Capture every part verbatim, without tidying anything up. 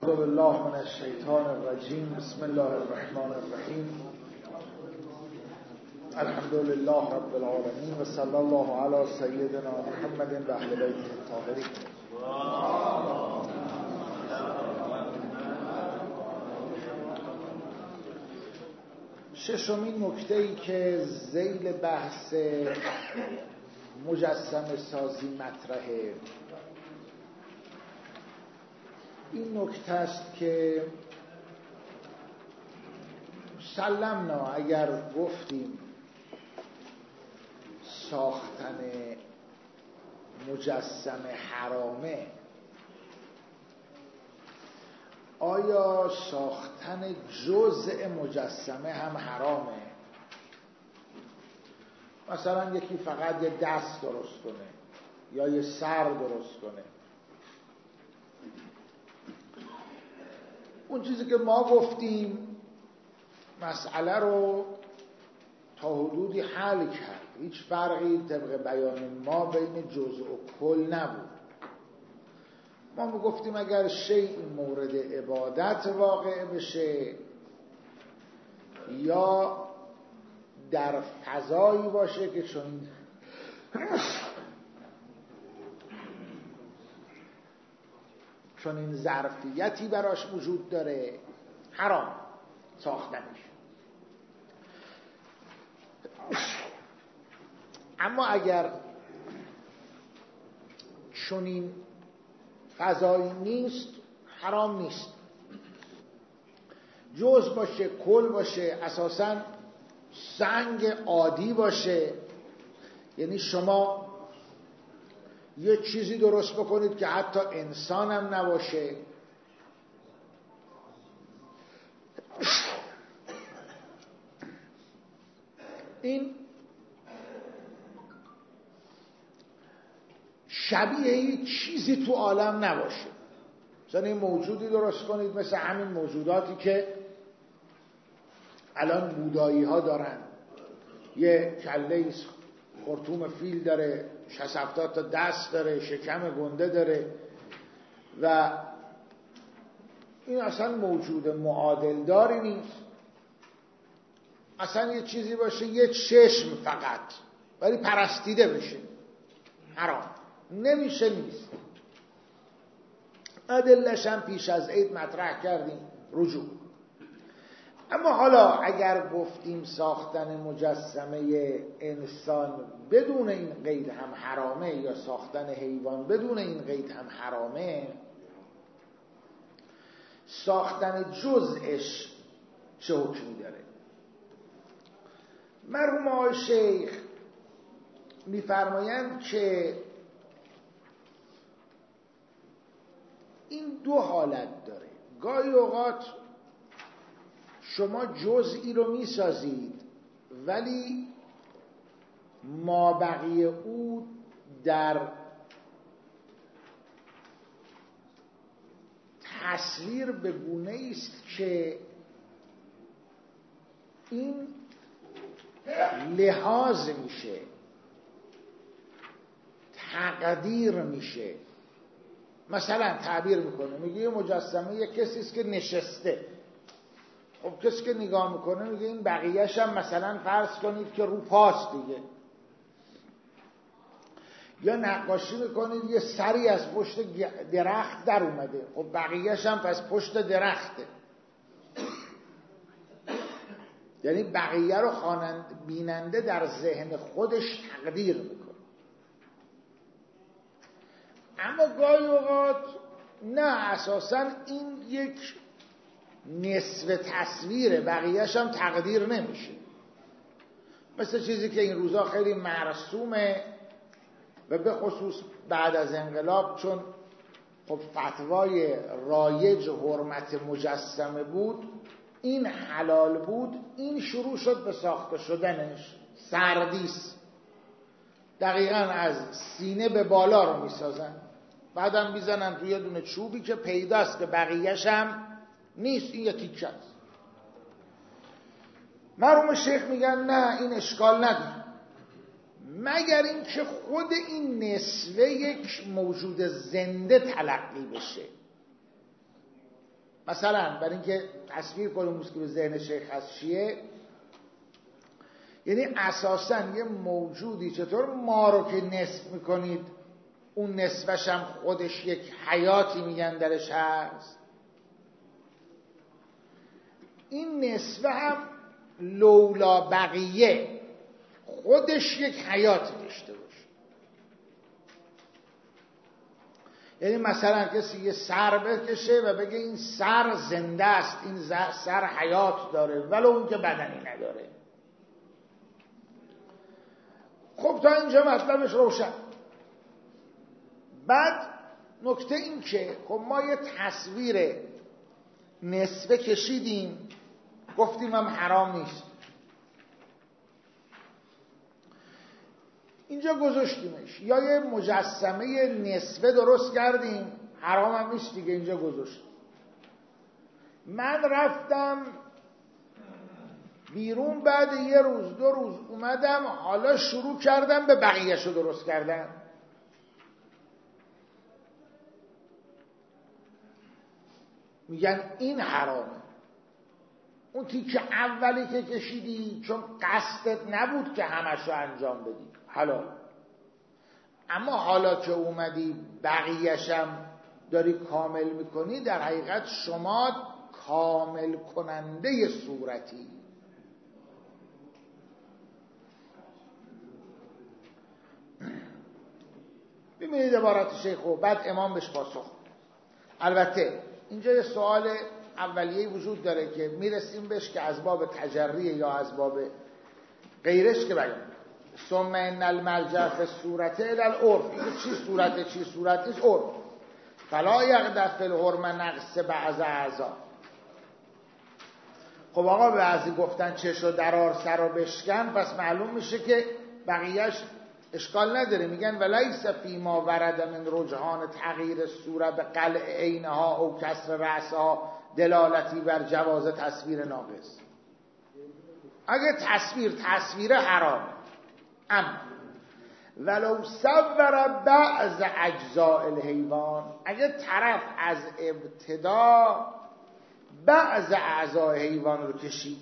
اعوذ بالله من الشیطان الرجیم. بسم الله الرحمن الرحیم. الحمد لله رب العالمین و صلی الله علی سیدنا محمد و اهل بیته الطاهرین. ششمین نکته‌ای که ذیل بحث مجسمه سازی مطرحه، این نکته است که سلمنا اگر گفتیم ساختن مجسمه حرامه، آیا ساختن جزء مجسمه هم حرامه؟ مثلا یکی فقط یه دست درست کنه یا یه سر درست کنه. اون چیزی که ما گفتیم مسئله رو تا حدودی حل کرد، هیچ فرقی طبق بیان ما بین جزء و کل نبود. ما میگفتیم اگر شیء مورد عبادت واقع بشه یا در فضایی باشه که چون چون این ظرفیتی براش وجود داره، حرام ساختنش. اما اگر چون این فضایی نیست، حرام نیست. جزء باشه، کل باشه، اساساً سنگ عادی باشه، یعنی شما یه چیزی درست بکنید که حتی انسان هم نباشه، این شبیه هیچ چیزی تو عالم نباشه. مثلا این موجودی درست کنید مثل همین موجوداتی که الان بودایی ها دارن، یه کله خرطوم فیل داره، شصت هفتاد تا دست داره، شکم گنده داره و این اصلا موجود معادل داری نیست. اصلا یه چیزی باشه یه چشم فقط ولی پرستیده بشه، حرام نمیشه. نیست. ادله‌اش هم پیش از عید مطرح کردیم، رجوع. اما حالا اگر گفتیم ساختن مجسمه انسان بدون این قید هم حرامه یا ساختن حیوان بدون این قید هم حرامه، ساختن جزءش چه حکمی داره؟ مرحوم آقای شیخ میفرمایند که این دو حالت داره. گاهی اوقات شما جزئی رو میسازید ولی مابقی او در تصویر به گونه است که این لحاظ میشه، تقدیر میشه. مثلا تعبیر میکنه، میگه یه مجسمه یه کسی است که نشسته. خب کسی که نگاه میکنه میگه این بقیه‌ش هم مثلا فرض کنید که رو پاست دیگه. یا نقاشی میکنید یه سری از پشت درخت در اومده، خب بقیه‌ش هم پس پشت درخته. یعنی بقیه رو خواننده بیننده در ذهن خودش تقدیر میکنه. اما گاهی اوقات نه، اساساً این یک نصف تصویره، بقیه‌ش هم تقدیر نمیشه. مثل چیزی که این روزا خیلی مرسومه و به خصوص بعد از انقلاب، چون خب فتوای رایج حرمت مجسمه بود، این حلال بود، این شروع شد به ساخته شدنش. سردیس دقیقاً از سینه به بالا رو میسازن، بعدم میزنن توی یه دونه چوبی که پیداست که بقیه‌ش هم نیست، این یه تیکه است. مرحوم شیخ میگن نه، این اشکال نداره، مگر اینکه خود این نسبه یک موجود زنده تلقی بشه. مثلا برای اینکه تصویر کنیم که به ذهن شیخ هست چیه، یعنی اساساً یه موجودی چطور ما رو که نصف میکنید اون نصفش هم خودش یک حیاتی میگن درش هست، این نصفه هم لولا بقیه خودش یک حیاتی داشته باشه. یعنی مثلا کسی یه سر بکشه و بگه این سر زنده است، این سر حیات داره ولو اون که بدنی نداره. خب تا اینجا مطلبش روشن. بعد نکته این که خب ما یه تصویر نصفه کشیدیم گفتیم هم حرام نیست، اینجا گذاشتیمش، یا یه مجسمه نصفه درست کردیم حرام هم نیست دیگه، اینجا گذاشتیم. من رفتم بیرون بعد یه روز دو روز اومدم حالا شروع کردم به بقیه‌شو درست کردن، میگن این حرامه. اون تیکه اولی که کشیدی چون قصدت نبود که همشو انجام بدی حالا، اما حالا که اومدی بقیه‌شم داری کامل میکنی، در حقیقت شما کامل کننده صورتی. ببینید عبارت شیخو، بعد امام بهش پاسخ. البته اینجا یه سوال اولیه وجود داره که میرسیم بهش که از باب تجریه یا از باب غیرش که بیان ثم ان المرجع فی الصورت الی العرف، این چی صورته چی صورت نیست، عرف. فلا یقدح فی الحرم نقص بعض اعضا. خب آقا بعضی گفتن چشو درار سر و بشکن، پس معلوم میشه که بقیهش اشکال نداره. میگن ولیس فیما ورد من رجحان تغییر صوره به قلع عینها او کسر رأسها دلالتی بر جواز تصویر ناقص. اگه تصویر تصویر حرام، اما ولو صور بعض اجزاء الحیوان، اگه طرف از ابتدا بعض اعضای حیوان رو کشید،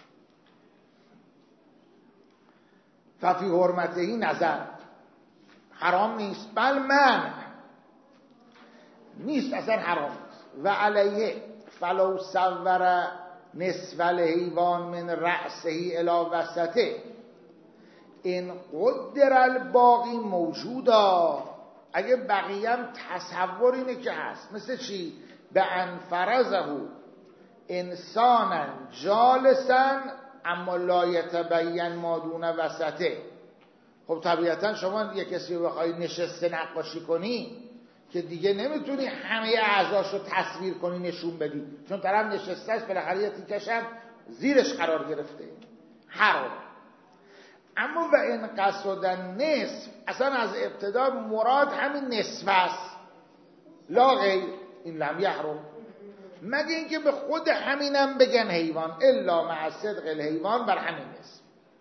ففی حرمتهی نظر، حرام نیست، بل منع نیست، اصلا حرام نیست. و علیه فلو صور نصف الحیوان من رأسه الی وسطه این قدر الباقی موجودا. اگه بقیه هم تصور اینه که هست، مثل چی؟ به انفرزه انسانا جالسا اما لا یتبین ما دون وسطه. خب طبیعتا شما یک کسی رو بخوای نشسته نقاشی کنی که دیگه نمیتونی همه اعضاشو تصویر کنی نشون بدی، چون طرف نشسته است بالاخره یه تیکش هم زیرش قرار گرفته، حرام. اما و این قصدن نصف، اصلا از ابتدا مراد همین نصف است، لا غیر، این لم یحرم، مگه اینکه به خود همینم بگن حیوان، الا مع صدق الحیوان، بر همین نصف.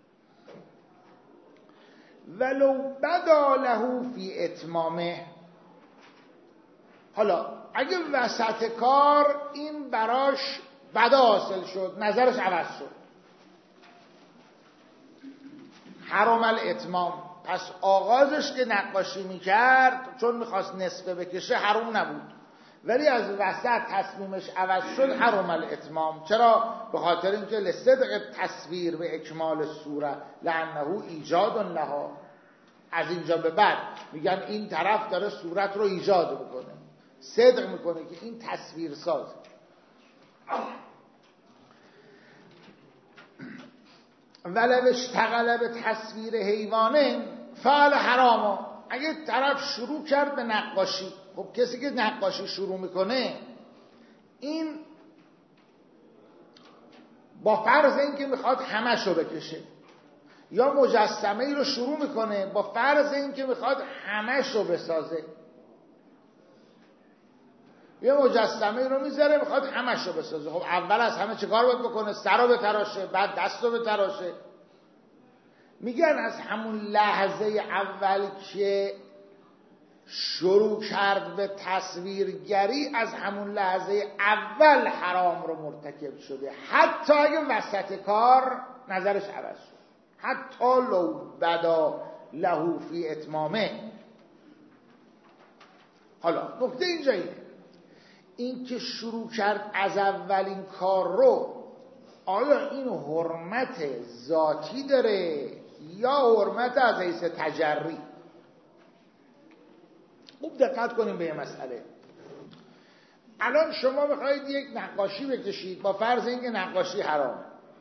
ولو بدا له فی اتمامه، حالا اگه وسط کار این براش بدا حاصل شد، نظرش عوض شد، حرام الاتمام، پس آغازش که نقاشی میکرد چون میخواست نصفه بکشه حرام نبود، ولی از وسط تصمیمش عوض شد، حرام الاتمام. چرا؟ به خاطر اینکه لصدق تصویر به اکمال صوره لانه ایجاد لها. از اینجا به بعد میگن این طرف داره صورت رو ایجاد میکنه، صدق میکنه که این تصویر ساز. ولو اشتغل به تصویر حیوانه فعل حرامه، اگه طرف شروع کرد به نقاشی، خب کسی که نقاشی شروع میکنه این با فرض این که میخواد همشو بکشه، یا مجسمه ای رو شروع میکنه با فرض این که میخواد همشو بسازه، یه مجسمه ای رو میذاره میخواد همشو بسازه. خب اول از همه چه کار باید بکنه؟ سر رو بتراشه، بعد دست رو بتراشه. میگن از همون لحظه اول که شروع کرد به تصویرگری از همون لحظه اول حرام رو مرتکب شده، حتی اگه وسط کار نظرش عوض شد، حتی لو بدا له فی اتمامه. حالا نکته اینجا اینه، این که شروع کرد از اولین کار رو، آیا این حرمت ذاتی داره یا حرمت از حیث تجری؟ خوب دقت کنیم به یه مسئله. الان شما میخواید یک نقاشی بکشید، با فرض اینکه نقاشی حرام،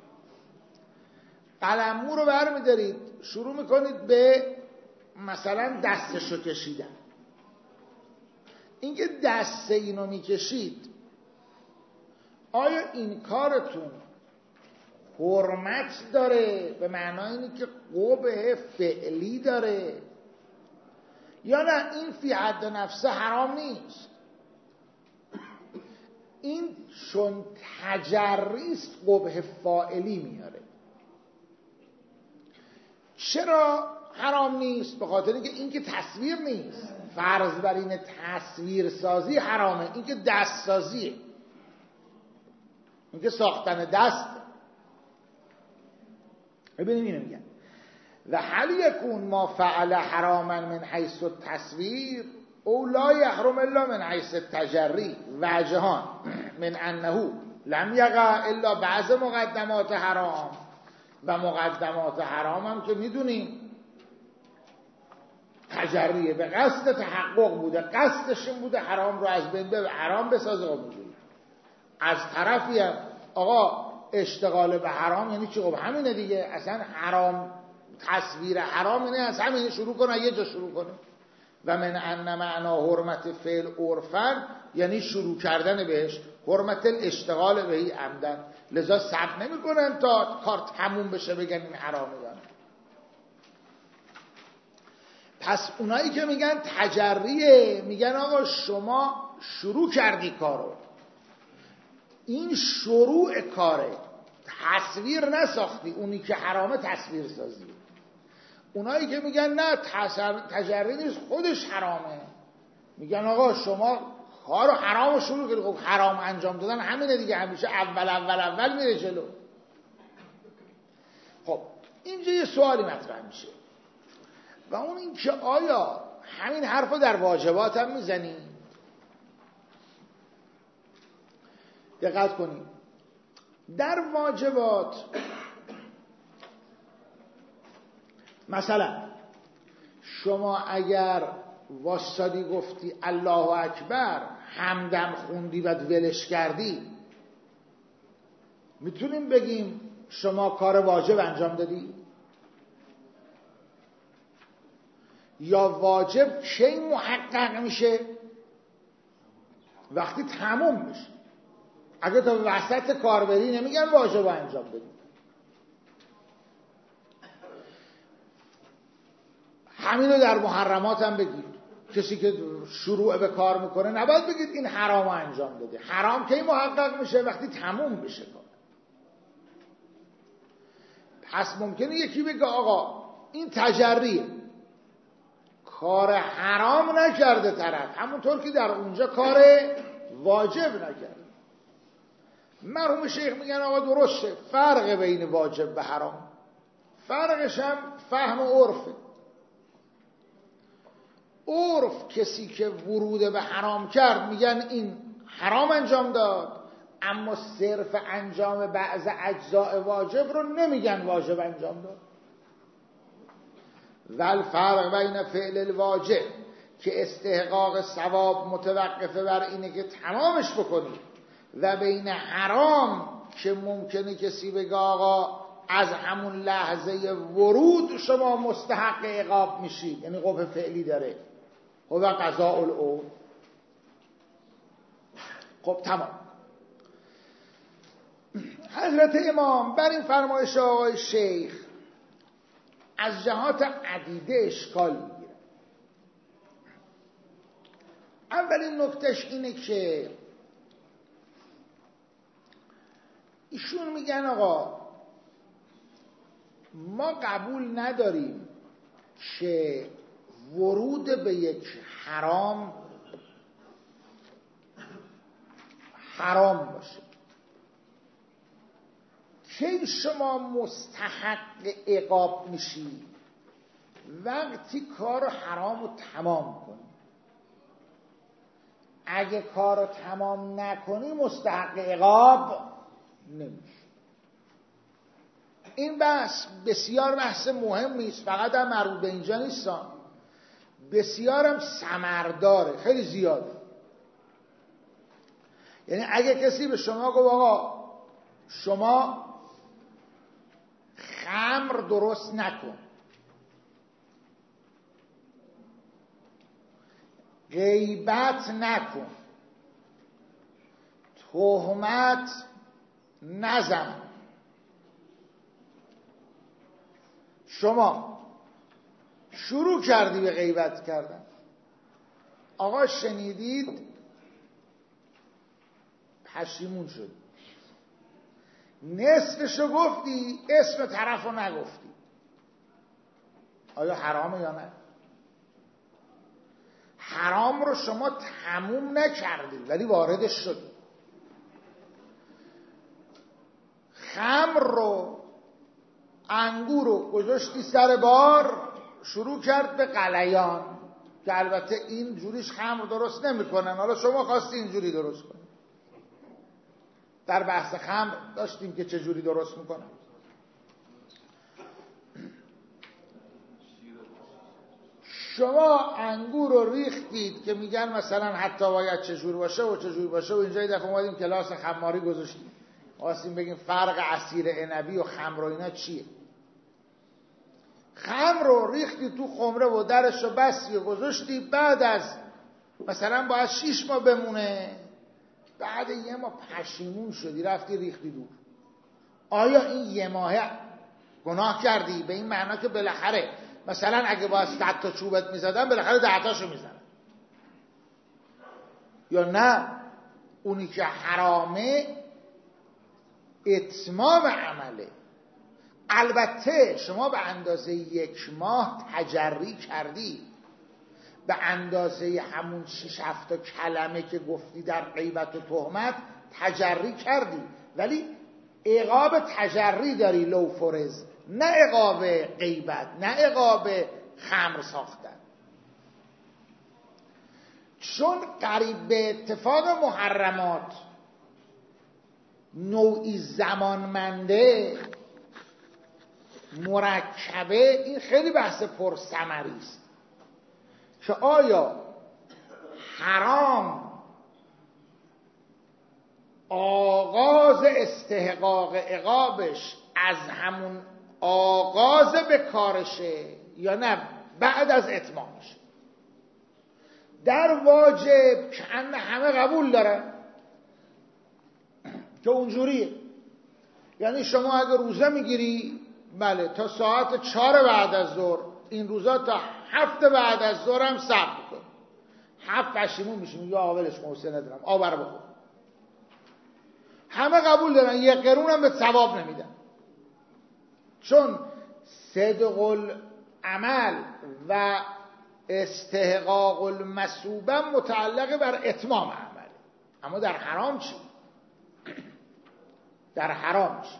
قلمو رو برمیدارید شروع میکنید به مثلا دستشو کشیدن. اینکه دست اینو میکشید، آیا این کارتون حرمت داره به معنای اینه که قبح فعلی داره، یا نه این فی حد نفسه حرام نیست؟ این چون تجریست قبح فاعلی میاره. چرا حرام نیست؟ به خاطر اینکه این که تصویر نیست، فرض بر این تصویر سازی حرامه، این که دست سازیه، این که ساختن دست. ببینیم اینو میگن و هل یکون ما فعل حراما من حیث التصویر او لا یحرم الا من حیث التجری وجهان من انه لم یقع الا بعض مقدمات حرام. و مقدمات حرام هم که میدونیم تجریه، به قصد تحقق بوده، قصدش این بوده حرام رو از بین ببره، حرام بسازه. بودیم از طرفی هم آقا اشتغال به حرام یعنی چی؟ خب همینه دیگه، اصلا حرام تصویر حرام اینه از همینه شروع کنه، یه جا شروع کنه. و من ان معنا حرمت فعل عرفن یعنی شروع کردن بهش، حرمت الاشتغال بهی عمدن، لذا صبر نمی کنن تا کار تموم بشه بگن این حرامه دارن. پس اونایی که میگن تجریه، میگن آقا شما شروع کردی کارو، این شروع کاره، تصویر نساختی، اونی که حرامه تصویر سازی. اونایی که میگن نه تجری نیست خودش حرامه، میگن آقا شما کارو حرام شروع کردی، خب حرام انجام دادن همینه دیگه، همیشه اول اول اول میره جلو. خب اینجا یه سوالی مطرح میشه و اون این که آیا همین حرفو در واجبات هم میزنی؟ دقت کنید، در واجبات مثلا شما اگر واسطادی گفتی الله اکبر، همدم خوندی و ولش کردی، میتونیم بگیم شما کار واجب انجام دادی؟ یا واجب کی محقق میشه؟ وقتی تموم بشه. اگه تا وسط کار بری نمیگن واجب انجام بدی. همینو در محرمات هم بگید، کسی که شروع به کار میکنه نباید بگید این حرام انجام داده. حرام کی محقق میشه؟ وقتی تموم بشه کار. پس ممکنه یکی بگه آقا این تجریه، کار حرام نکرده طرف، همونطور که در اونجا کار واجب نکرده. مرحوم شیخ میگن آقا درسته، فرق بین واجب و حرام، فرقش هم فهم و عرفه. عرف کسی که ورود به حرام کرد میگن این حرام انجام داد، اما صرف انجام بعض اجزاء واجب رو نمیگن واجب انجام داد. ول فرق بین فعل الواجب که استحقاق ثواب متوقفه بر اینه که تمامش بکنی، و بین حرام که ممکنه کسی بگه آقا از همون لحظه ورود شما مستحق عقاب میشید، یعنی قبح فعلی داره، و قضاء الاول. خب تمام. حضرت امام بر این فرمایش آقای شیخ از جهات عدیده اشکال میگیره. اولین نکتهش اینه که ایشون میگن آقا ما قبول نداریم که ورود به یک حرام حرام باشه. کی شما مستحق عقاب میشی؟ وقتی کار حرام رو تمام کنی. اگه کار رو تمام نکنی مستحق عقاب نمیشی. این بحث بسیار بحث مهمی است، فقط هم مربوط به اینجا نیستم، بسیارم ثمرداره، خیلی زیاده. یعنی اگه کسی به شما گفت آقا شما خمر درست نکن، غیبت نکن، تهمت نزن، شما شروع کردی به غیبت کردن، آقا شنیدید پشیمون شد، نصفشو گفتی اسم طرفو نگفتی، آیا حرامه یا نه؟ حرام رو شما تموم نکردی ولی واردش شدی. خمر رو، انگور رو گذاشتی سر بار، شروع کرد به غلیان، که البته این جوریش خمر درست نمیکنن، حالا شما خواستی اینجوری درست کنی. در بحث خمر داشتیم که چه جوری درست میکنن. شما انگور رو ریختید که میگن مثلا حتی باید چجور باشه و چجور باشه و اینجا یه دفعه اومدیم کلاس خماری گذاشتیم، خواستیم بگیم فرق عصیر عنبی و خمر و اینا چیه. خمر رو ریختی تو خمره و درش رو بستی و گذاشتی، بعد از مثلا باید شیش ماه بمونه، بعد یه ماه پشیمون شدی رفتی ریختی دور. آیا این یه ماه گناه کردی؟ به این معنا که بالاخره مثلا اگه باید صد تا چوبت میزدن بالاخره ده تاشو میزنن، یا نه اونی که حرامه اتمام عمله. البته شما به اندازه یک ماه تجری کردی، به اندازه همون شش هفت کلمه که گفتی در غیبت و تهمت تجری کردی، ولی عقاب تجری داری لو فرض، نه عقاب غیبت، نه عقاب خمر ساختن. چون قریب به اتفاق محرمات نوعی زمانمنده مرکبه، این خیلی بحث پرثمری است که آیا حرام آغاز استحقاق عقابش از همون آغاز به کارشه یا نه بعد از اتمامش. در واجب که همه قبول دارن که اونجوریه، یعنی شما اگر روزه میگیری بله تا ساعت چهار بعد از ظهر، این روزا تا هفت بعد از ظهر هم صبر کن، هفت پشیمون میشی میگه آولش موسه ندارم آبر بخور. همه قبول دارن، یک قرون هم به ثواب نمیدن، چون صدق العمل و استحقاق المثوبه متعلق بر اتمام عمله. اما در حرام چی؟ در حرام چی؟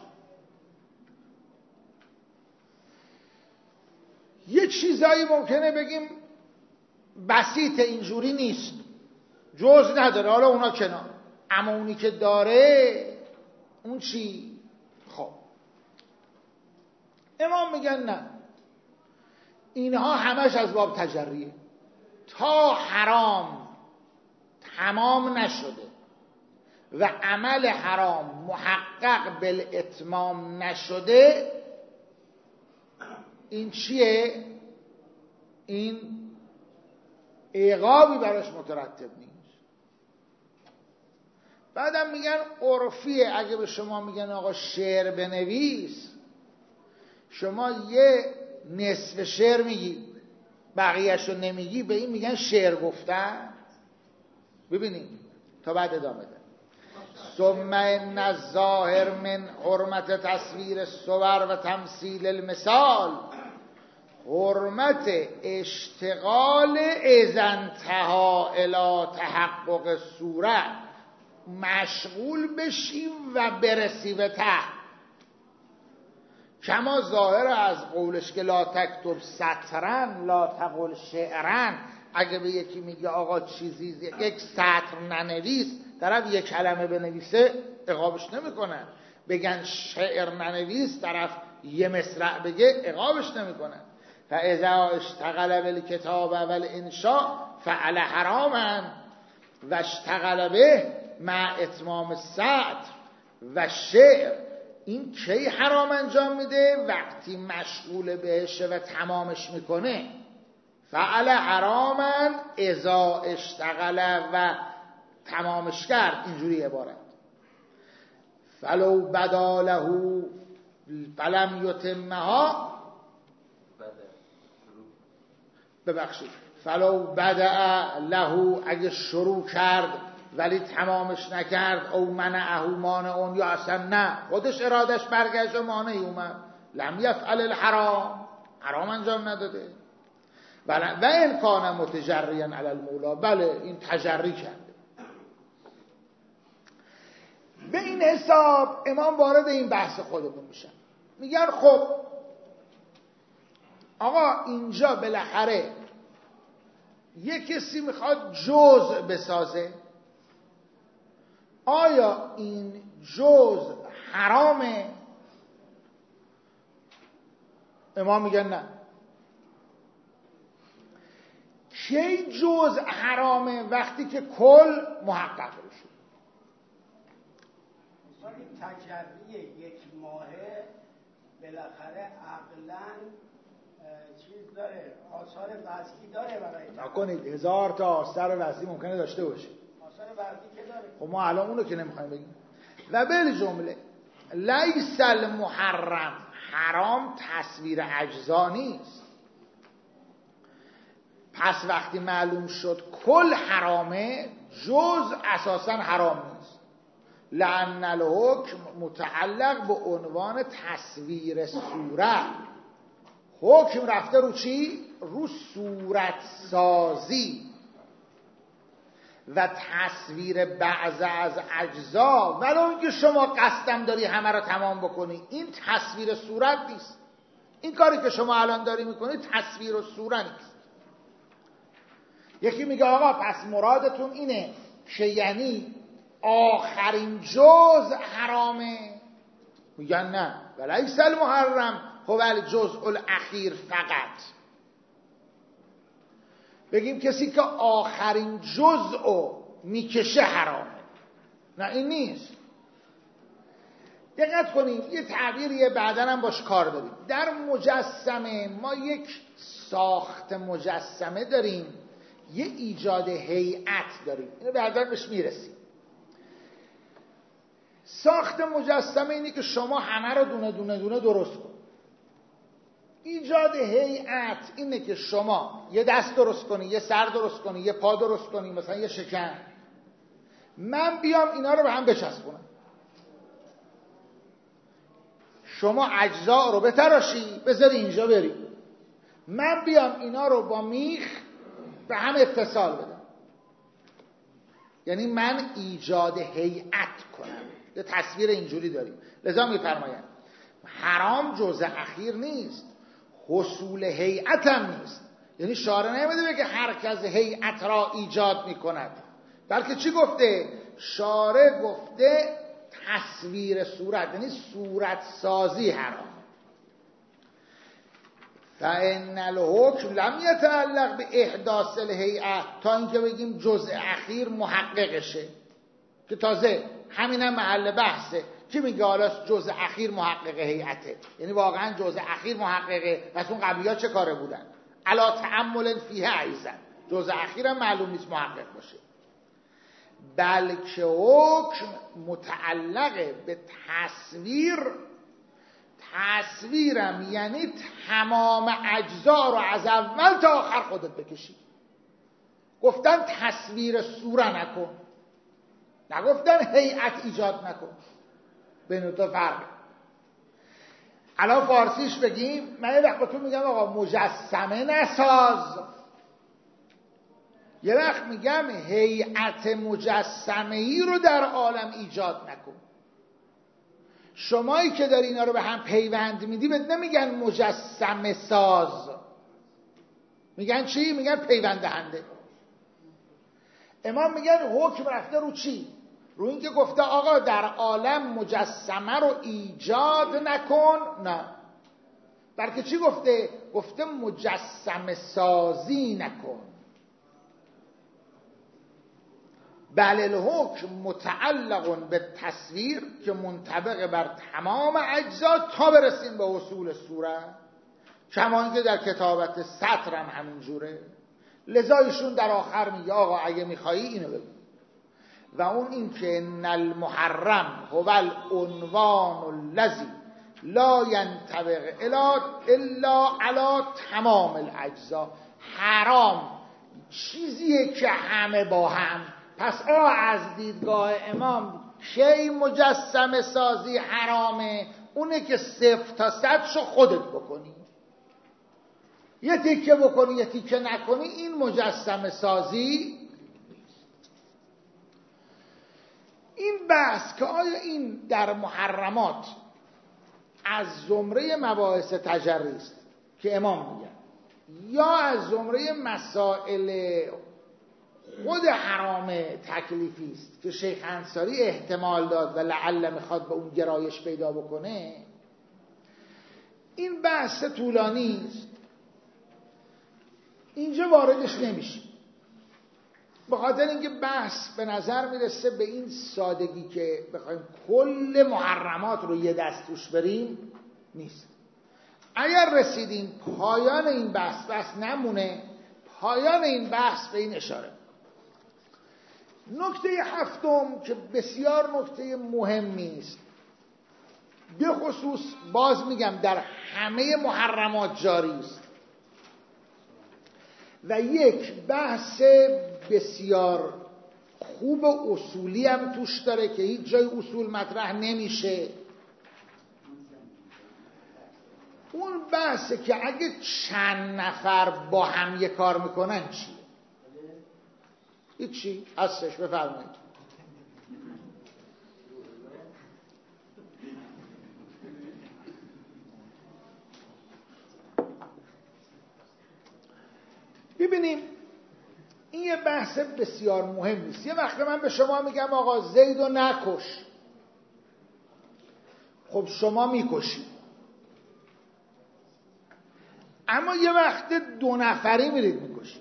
یه چیزایی ممکنه بگیم بسیط اینجوری نیست، جز نداره، حالا اونا کنار، اما اونی که داره اون چی؟ خب امام میگن نه، اینها همش از باب تجریه، تا حرام تمام نشده و عمل حرام محقق بالاتمام نشده، این چیه؟ این عقابی براش مترتب نیست. بعدم میگن عرفیه، اگه به شما میگن آقا شعر بنویس، شما یه نصف شعر میگی بقیه‌شو نمیگی، به این میگن شعر گفتن. ببینید تا بعد ادامه ده. ثم ان الظاهر من حرمت تصویر الصور و تمثیل المثال حرمت اشتغال ازنتها الی تحقق صورت، مشغول بشیم و برسی به ته. کما ظاهر از قولش که لا تکتب سطرن لا تقل شعرن، اگه به یکی میگه آقا چیزی یک سطر ننویس، طرف یک کلمه بنویسه عقابش نمیکنه. بگن شعر ننویس، طرف یه مصرع بگه عقابش نمیکنه. فاذا اشتغل بالکتاب والانشاء فعل حراما و اشتغل به مع اتمام السطر و شعر. این کی حرام انجام میده؟ وقتی مشغول بهشه و تمامش میکنه. فعل حراما اذا اشتغل و تمامش کرد. اینجوری عبارت. فلو بدا له فلم یتمها، ببخشید فلو بدا له، اگه شروع کرد ولی تمامش نکرد، او منعه مانعون، یا اصلا نه خودش ارادش برگشت و مانعی اومد، لم یفعل الحرام، حرام انجام نداده. و این کان متجریا علی المولا، بله این تجری کرده. به این حساب امام وارد این بحث خودمون میشن، میگن خب آقا اینجا بالاخره یک کسی میخواد جزء بسازه، آیا این جزء حرامه؟ امام میگن نه. کی جزء حرامه؟ وقتی که کل محقق بشه. مثلا تجربی یک ماهه بالاخره عقلاً چیز داره، آثار وضعی داره برای نکنید هزار تا آثار وضعی ممکنه داشته باشه، آثار وضعی که داره. خب ما الان اونو که نمیخوایم بگیم. و بل جمله لیس المحرم، حرام تصویر اجزا نیست. پس وقتی معلوم شد کل حرامه، جز اساسا حرام نیست. لأن الحکم متعلق به عنوان تصویر صورت. حکم رفته رو چی؟ رو صورت سازی و تصویر بعض از اجزا. ولو اینکه شما قصدم داری همه رو تمام بکنی، این تصویر صورت نیست. این کاری که شما الان داری میکنی تصویر و صورت نیست. یکی میگه آقا پس مرادتون اینه که یعنی آخرین جزء حرامه؟ میگن نه، ولیس المحرم هو الجزء الاخیر فقط. بگیم کسی که آخرین جزء میکشه حرامه، نه این نیست. دقت کنیم یه تعبیریه بعداً هم باش کار داریم. در مجسمه ما یک ساخت مجسمه داریم، یه ایجاد هیئت داریم، اینو بعداً بهش میرسیم. ساخت مجسمه اینه که شما همه رو دونه دونه دونه درست کن. ایجاد هیئت اینه که شما یه دست درست کنی، یه سر درست کنی، یه پا درست کنی، مثلا یه شکم. من بیام اینا رو به هم بچسبونم، شما اجزا رو بتراشی بذاری اینجا بری، من بیام اینا رو با میخ به هم اتصال بدم. یعنی من ایجاد هیئت کنم. یه تصویر اینجوری داریم. لذا میفرمایند حرام جزء اخیر نیست، حصول هیئت هم نیست. یعنی شارع نمیده که هر کس هیئت را ایجاد میکند، بلکه چی گفته؟ شارع گفته تصویر صورت، یعنی صورت سازی حرام. فإن الحکم لم یتعلق به احداث الهیئه، تا اینکه بگیم جزء اخیر محققشه، که تازه همینم محل بحثه. کی میگه حالا جزء اخیر محقق هیئته؟ یعنی واقعا جزء اخیر محققه، پس اون قبلی‌ها چه کاره بودن؟ علا تأمل فیه ایزن. جزء اخیر هم معلوم نیست محقق باشه، بلکه حکم متعلق به تصویر. تصویرم یعنی تمام اجزا رو از اول تا آخر خودت بکشی. گفتن تصویر صوره نکن، نگفتن هیئت ایجاد نکن. بین دو فرق. الان فارسیش بگیم، من یه وقت بهتون میگم آقا مجسمه نساز، یه وقت میگم هیئت مجسمه ای رو در عالم ایجاد نکن. شمایی که داری اینا رو به هم پیوند میدی بهت نمیگن مجسمه ساز، میگن چی؟ میگن پیوند دهنده. امام میگن حکم رفته رو چی؟ رو این که گفته آقا در عالم مجسمه رو ایجاد نکن، نه، بلکه چی گفته؟ گفته مجسمه سازی نکن. بل الحکم متعلق به تصویر که منطبق بر تمام اجزا تا برسیم به اصول صورت، کما اینکه در کتابت سطر هم همین جوره. لذا ایشون در آخر میگه آقا اگه میخوایی اینو بگو، و اون این که ان المحرم هو العنوان الذی لا ینطبق الا علی تمام الاجزا. حرام چیزیه که همه با هم. پس آ از دیدگاه امام کی مجسمه سازی حرامه؟ اونه که صفر تا صد شو خودت بکنی، یه تیکه بکنی یه تیکه نکنی، این مجسمه سازی. این بحث که آیا این در محرمات از زمره مباحث تجری است که امام میگن، یا از زمره مسائل خود حرام تکلیفی است که شیخ انصاری احتمال داد و لعل میخواد به اون گرایش پیدا بکنه، این بحث طولانی است، اینجا واردش نمیشه. به خاطر اینکه بحث به نظر میرسه به این سادگی که بخوایم کل محرمات رو یه دست توش بریم نیست. اگر رسیدیم پایان این بحث بحث نمونه، پایان این بحث به این اشاره. نکته هفتم که بسیار نکته مهمی است، به خصوص باز میگم در همه محرمات جاری است و یک بحث بسیار خوب و اصولی هم توش داره که هیچ جای اصول مطرح نمیشه. اون بحثه که اگه چند نفر با هم یه کار میکنن چی؟ هیچی هستش. بفرمایید. ببینیم این یه بحث بسیار مهمی است. یه وقت من به شما میگم آقا زیدو نکش، خب شما میکشید، اما یه وقت دو نفری میرید میکشید،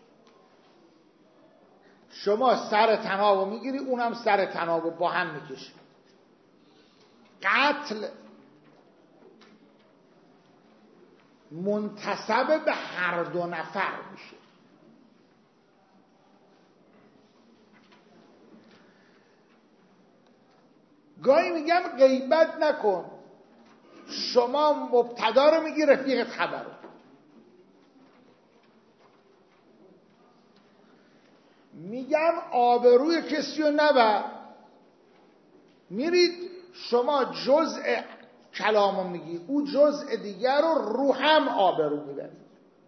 شما سر طنابو میگیری اونم سر طنابو با هم میکشید. قتل منتسب به هر دو نفر میشه. گاهی میگم غیبت نکن، شما مبتدا رو میگی رفیقت خبر رو. میگم آبروی کسی رو نبر، میرید شما جزء کلامو میگی، او جزء دیگر رو رو هم آبرو میبرید.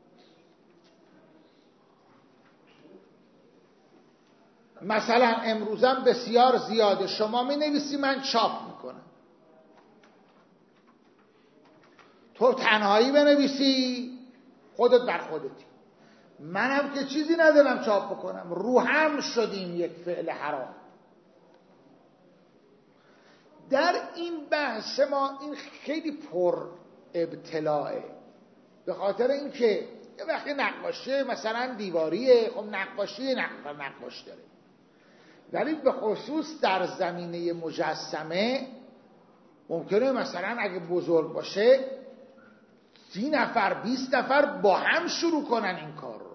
مثلا امروزم بسیار زیاده، شما می نویسی من چاپ میکنم، تو تنهایی بنویسی خودت بر خودتی، منم که چیزی ندارم چاپ بکنم، رو هم شدیم یک فعل حرام. در این بحث ما این خیلی پر ابتلاعه، به خاطر اینکه یه وقتی نقاشی مثلا دیواریه، خب نقاشی نقاش داره، ولی به خصوص در زمینه مجسمه ممکنه مثلا اگه بزرگ باشه سی نفر بیست نفر با هم شروع کنن این کار رو.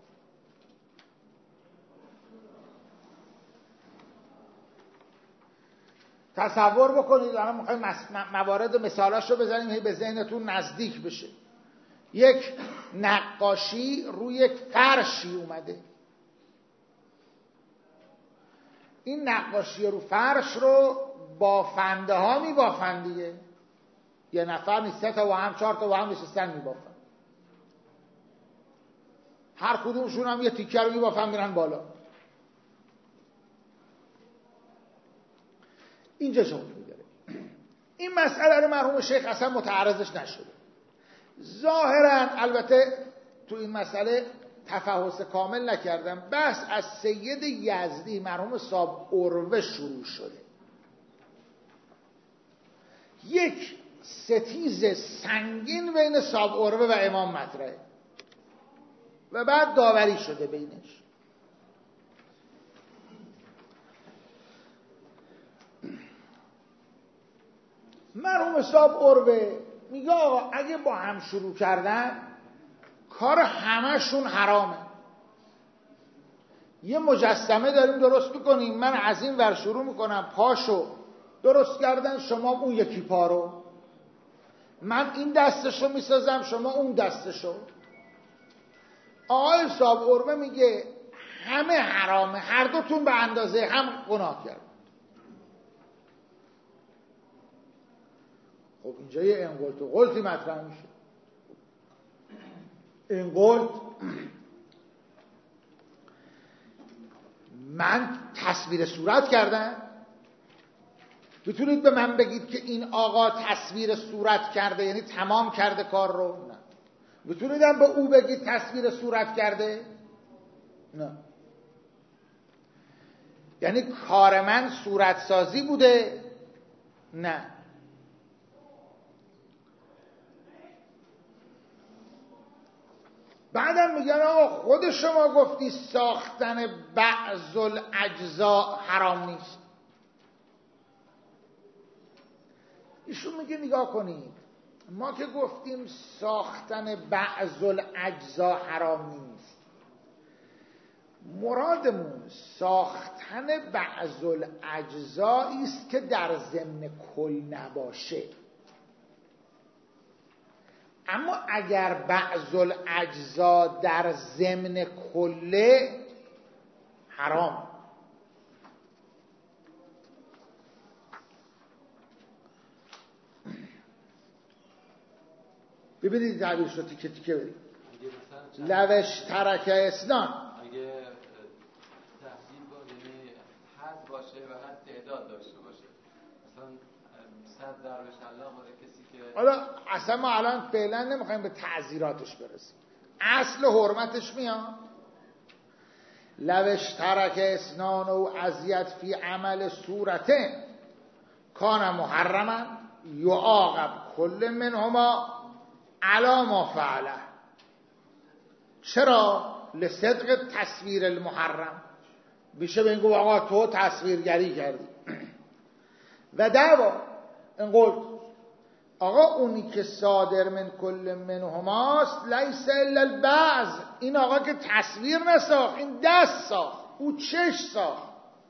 تصور بکنید، الان میخوایم موارد و مثالاش رو بزنیم به ذهنتون نزدیک بشه. یک نقاشی روی یک فرشی اومده، این نقاشی رو فرش رو بافنده ها می بافن دیگه، یه نفر نیست، سه تا و هم چهار تا و هم نشستن میبافن، هر کدومشون هم یه تیکه رو میبافن میرن بالا. اینجا شما میداره این مسئله رو مرحوم شیخ اصلا متعرضش نشده. ظاهرا البته تو این مسئله تفحص کامل نکردم، بحث از سید یزدی مرحوم صاحب عروه شروع شده، یک ستیز سنگین بین صاحب عروه و امام مطرحه و بعد داوری شده بینش. مرحوم صاحب عروه میگه آقا اگه با هم شروع کردن کار همه‌شون حرامه. یه مجسمه داریم درست میکنیم، من از این ور شروع میکنم، پاشو درست کردن، شما اون یکی پا رو، من این دستشو میسازم شما اون دستشو. آقای صاحب عروه میگه همه حرامه، هر دوتون به اندازه هم گناه کرد. خب اینجا یه انقلت و قلتی مطرح میشه. انقلت من تصویر صورت کردم، میتونید به من بگید که این آقا تصویر صورت کرده یعنی تمام کرده کار رو؟ نه. میتونید هم به او بگید تصویر صورت کرده؟ نه. یعنی کار من صورت سازی بوده؟ نه. بعدم میگن آقا خود شما گفتی ساختن بعض الاجزا حرام نیست. ایشون میگه نگاه کنید، ما که گفتیم ساختن بعض الاجزا حرام نیست، مرادمون ساختن بعض الاجزایی است که در ضمن کل نباشه. اما اگر بعض الاجزا در ضمن کله حرام. ببینید تعبیرش رو تیکه تیکه بریم. لوش ترک اسنان، اگه تحصیل با یعنی حد باشه و حد تعداد داشته باشه، مثلا صد ضرب شلاق برای کسی که حالا اصلا ما الان فعلا نمیخوایم به تعزیراتش برسیم، اصل حرمتش میاد. لوش ترک اسنان و اذیت فی عمل صورته کان محرما یعاقب کل منهما علی ما فعله. چرا؟ لصدق تصویر المحرم، بیشه به این گفت آقا تو تصویرگری کردی. و دعوا انقل آقا اونی که صادر من کل منهماست لیس الا البعض، این آقا که تصویر نساخت، این دست ساخت، او چش ساخت.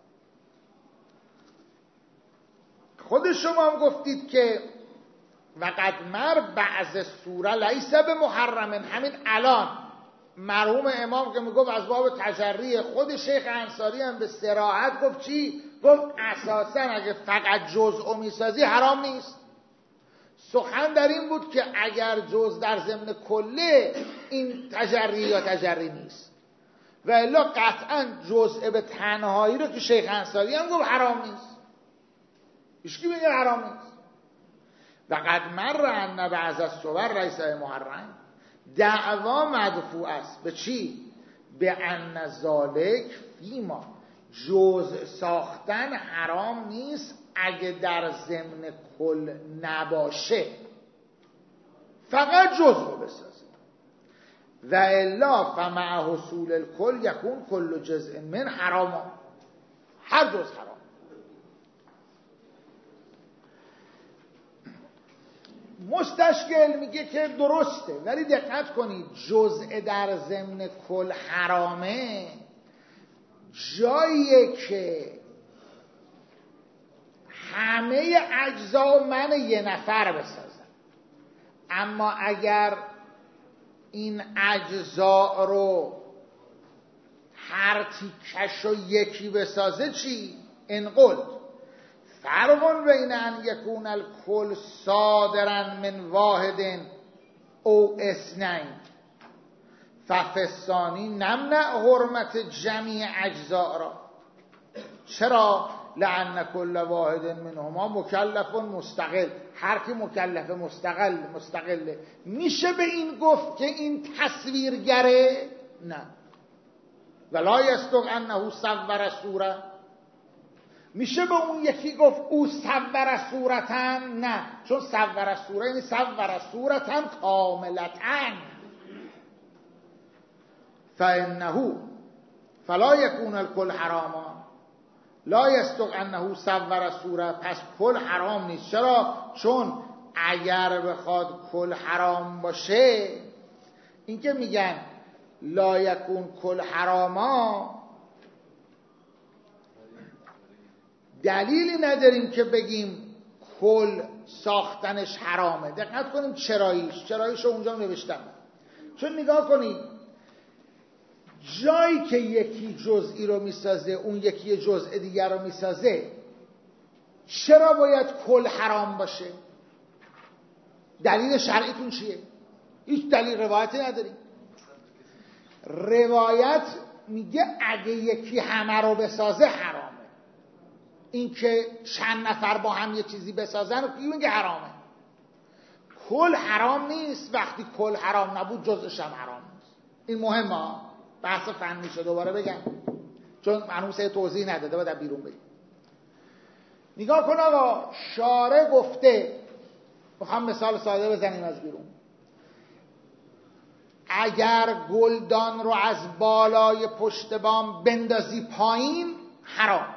خود شما هم گفتید که وقد مر بعض سوره لیس به محرم. همین الان مرحوم امام که میگفت از باب تجریه، خود شیخ انصاری هم به صراحت گفت چی؟ گفت اساسا اگه فقط جزء میسازی حرام نیست. سخن در این بود که اگر جزء در ضمن کله این تجری یا تجری نیست، و الا قطعا جزء به تنهایی رو که شیخ انصاری هم گفت حرام نیست، هیچکی میگه حرام نیست. و قد مر ان بعض الصور لیس محرم، دعوا مدفوع است به چی؟ به ان ذالک فیما، جزء ساختن حرام نیست اگه در ضمن کل نباشه، فقط جزء رو بسازه. و الا فمع حصول الکل یکون کل جزء من حرام، هر جزء حرام. مستشکل میگه که درسته، ولی دقت کنید جزء در ضمن کل حرامه جاییه که همه اجزا من یه نفر بسازم. اما اگر این اجزا رو هر تیکش رو یکی بسازه چی؟ انقل فرق بین ان یکون الکل صادرا من واحد او اثنین ففستانی نمنع حرمت جمیع اجزاء را. چرا؟ لأن کل واحد منهما مکلف مستقل. هر کی مکلف مستقل مستقله. میشه به این گفت که این تصویرگره؟ نه. ولا یصدق انه صور صوره. میشه به اون یکی گفت او صور صورتن؟ نه، چون صور صوره یعنی صور صورتن کاملتن. فانه فلا یکون الکل حراما لا یصدق انه صور صوره. پس کل حرام نیست. چرا؟ چون اگر بخواد کل حرام باشه، این که میگن لا یکون کل حراما، دلیلی نداریم که بگیم کل ساختنش حرامه. دقت کنیم چراییش چراییش رو اونجا نوشتم. چون نگاه کنید جایی که یکی جزئی رو میسازه اون یکی جزء دیگر رو میسازه، چرا باید کل حرام باشه؟ دلیل شرعیتون چیه؟ هیچ دلیل روایتی نداریم. روایت میگه اگه یکی همه رو بسازه حرامه. این که چند نفر با هم یه چیزی بسازن میگه حرامه. کل حرام نیست. وقتی کل حرام نبود جزءش هم حرام نیست. این مهمه. بحث فنی شد دوباره بگم چون منوسه توضیح نداده باید بیرون بگم. نگاه کن آقا، شارع گفته، میخوام مثال ساده بزنیم از بیرون. اگر گلدان رو از بالای پشت بام بندازی پایین حرام.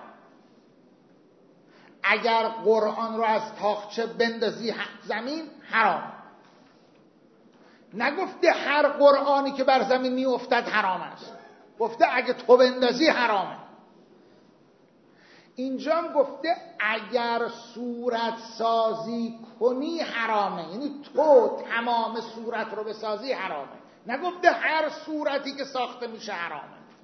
اگر قرآن رو از تاقچه بندازی زمین حرام. نگفته هر قرآنی که بر زمین می افتد حرام است. گفته اگه تو بندازی حرامه. اینجا هم گفته اگر صورت سازی کنی حرامه. یعنی تو تمام صورت رو بسازی حرامه. نگفته هر صورتی که ساخته میشه حرامه.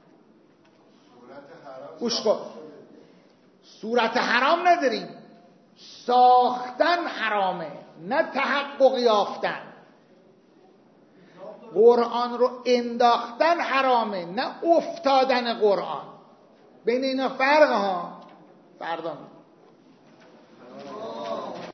گوش کن، صورت حرام نداریم، ساختن حرامه نه تحقق یافتن. قرآن رو انداختن حرامه نه افتادن قرآن. بین اینا فرق ها فرق